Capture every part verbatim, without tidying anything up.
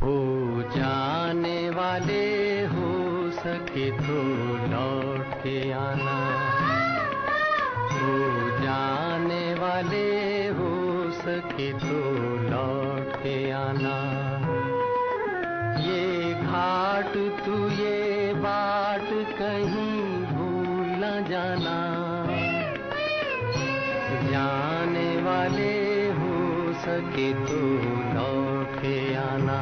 हो जाने वाले हो सके तो लौट के आना, हो जाने वाले हो सके तो लौट के आना। ये घाट तू ये बाट कहीं भूल न जाना, जाने वाले हो सके तो लौट के आना।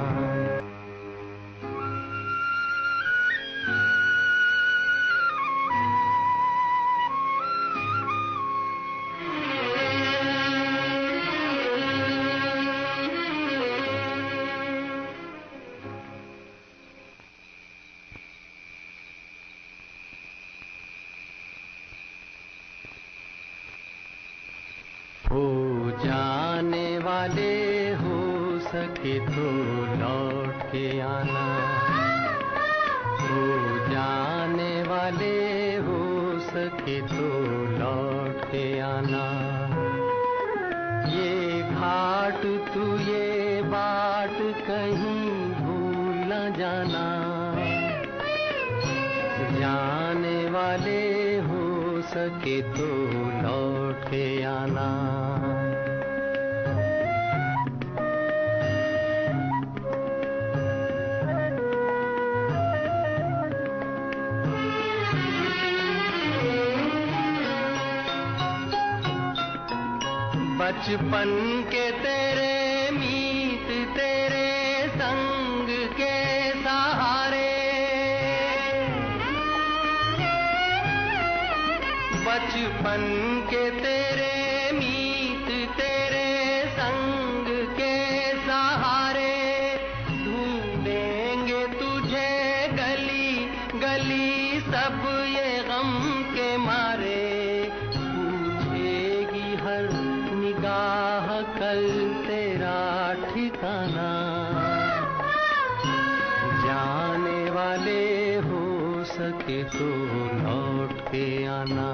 हो जाने वाले हो सके तो लौट के आना, हो जाने वाले हो सके तो लौट के आना। ये घाट तू ये बाट कहीं भूल न जाना, जाने वाले हो सके तो लौट के आना। बचपन के तेरे मीत तेरे संग के सहारे, बचपन के तेरे मीत तेरे संग के सहारे, ढूंढेंगे तुझे गली गली सब ये गम के मारे। पूछेगी हर निगाह कल तेरा ठिकाना, जाने वाले हो सके तो लौट के आना।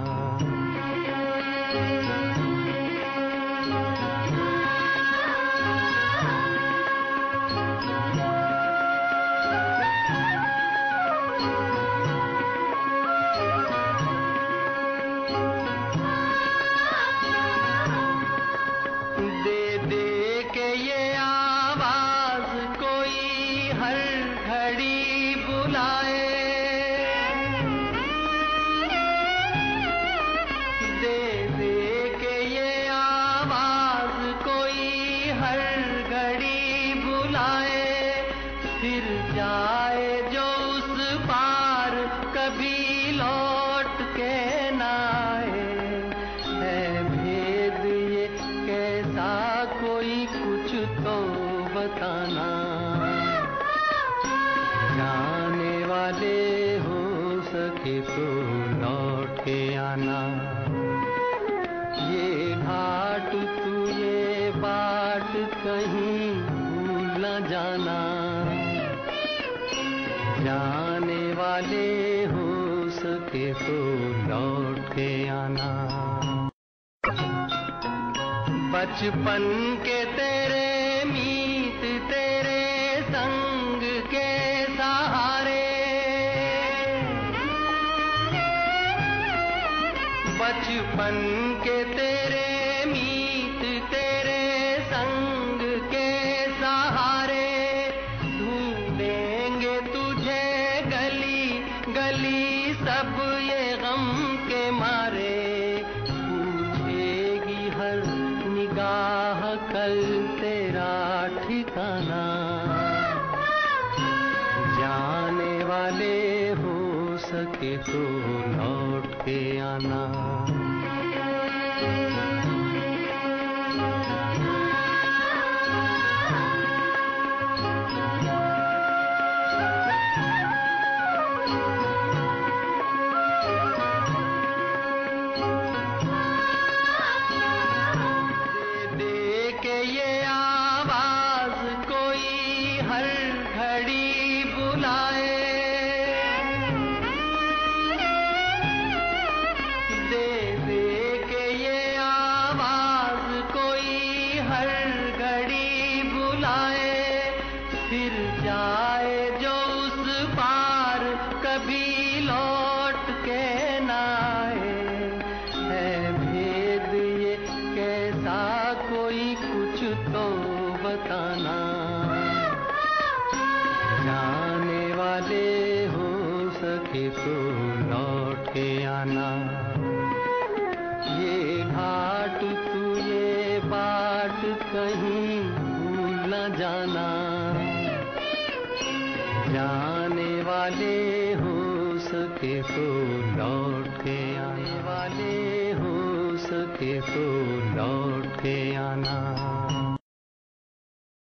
दे दे के ये आवाज कोई हर घड़ी बुलाए, दे दे के ये आवाज कोई हर घड़ी बुलाए। फिर जाए जो उस पार कभी लौट के ना आए, है भेद ये कैसा कोई कुछ तो बताना, जाने वाले हो सके तो लौट के आना। ये घाट तू ये बाट कहीं भूल न जाना, जाने वाले हो सके तो लौट के आना। बचपन के तेरे मीत तेरे संग के सहारे, बचपन के तेरे मीत तेरे संग के सहारे, ढूंढेंगे तुझे गली गली सब ये गम के मारे। पूछेगी हर निगाह कल तेरा ठिकाना, जाने वाले हो सके तो लौट के आना। ये आवाज कोई हर घड़ी बुलाए, दे फिर जाए जो उस पार, कभी लौट के ना आए। है भेद ये कैसा कोई कुछ तो बताना। जाने वाले हो सके तो लौट के आना। ये घाट तू ये बाट कहीं भूल न जाना। जाने वाले हो सके तो लौट के आने वाले हो सके तो लौट के आना।